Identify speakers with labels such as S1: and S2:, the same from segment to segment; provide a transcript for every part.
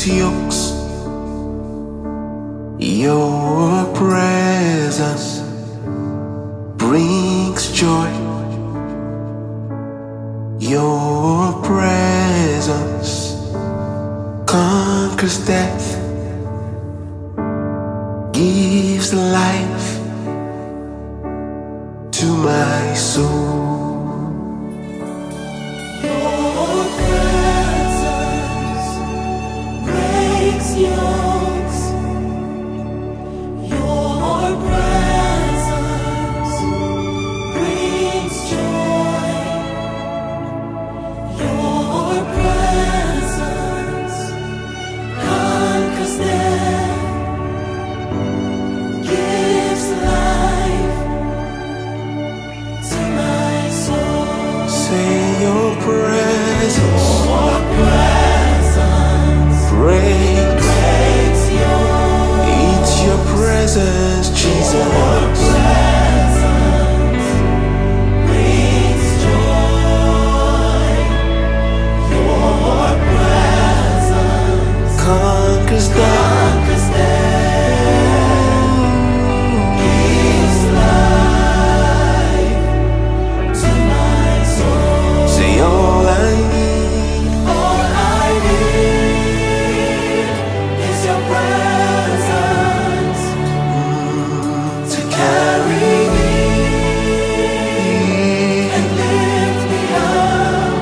S1: breaks yokes. Your presence brings joy. Your presence conquers death, gives life to my soul.
S2: Your presence breaks yokes. Your presence brings joy. Your presence conquers death, gives life to my soul.
S1: Say your presence
S2: Your presence
S1: breaks
S2: yokes.
S1: It's your presence, Jesus.
S2: Your presence brings joy. Your presence
S1: Conquers death,
S2: conquers death, gives life to my soul.
S1: say all I need.
S2: All I need is your presence to carry me and lift me up.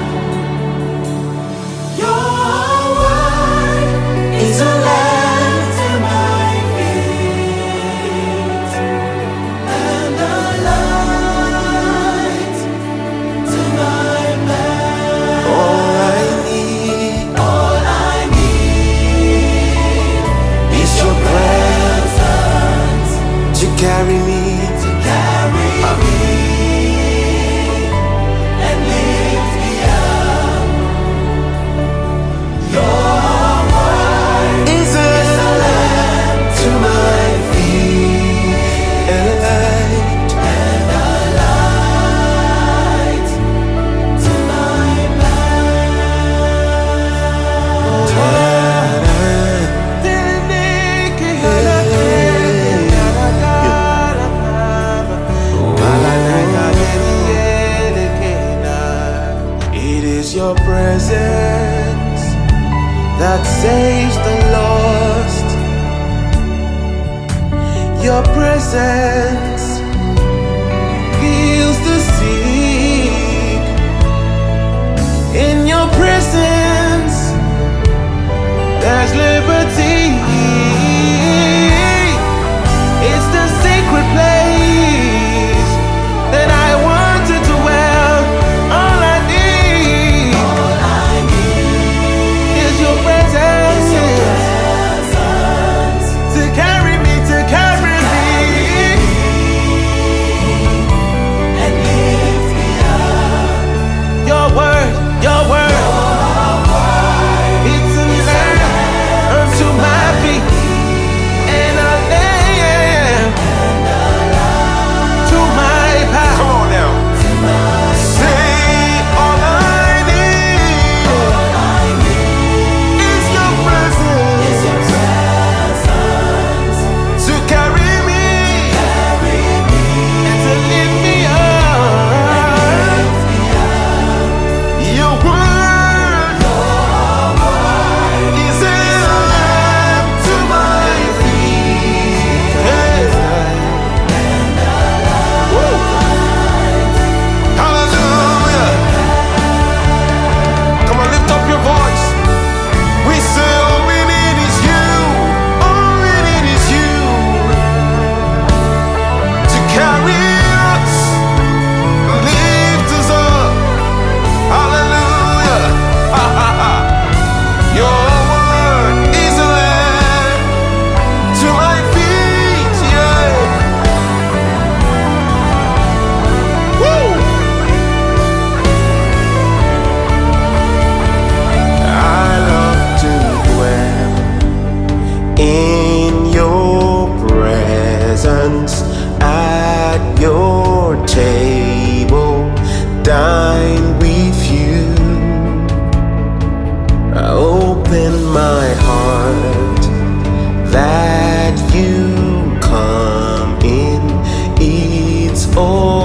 S2: Your word is a lamp to my feet and a light to my path.
S1: All I need
S2: All I need
S1: is your presence
S2: presence
S1: to carry me.
S2: to carry me and lift me up. Your word
S1: Is
S2: is a
S1: it
S2: lamp
S1: to my feet and a light?
S2: and a light to my
S1: It is your presence that saves the lost. Your presence heals the sick. In your presence, there's liberty. It's the sacred place that I want to dwell. All I need
S2: All I need
S1: is your presence
S2: is your presence
S1: to carry me, to carry me.
S2: and lift me up.
S1: Your word, your word. It's a lamp unto my feet and a lamp to my path. Come on now. Say all I need is your presence
S2: Your presence
S1: to carry me and to lift me up. Your word is a lamp to my feet. Hey. Woo. Hallelujah. Come on, lift up your voice. We say all we need is you. All we need is you to carry us, lift us up. Hallelujah. Ha, ha, ha. Your word is a lamp to my feet. Yeah. Woo. I love to dwell in your presence at your table, dine with you. I open my heart Lord.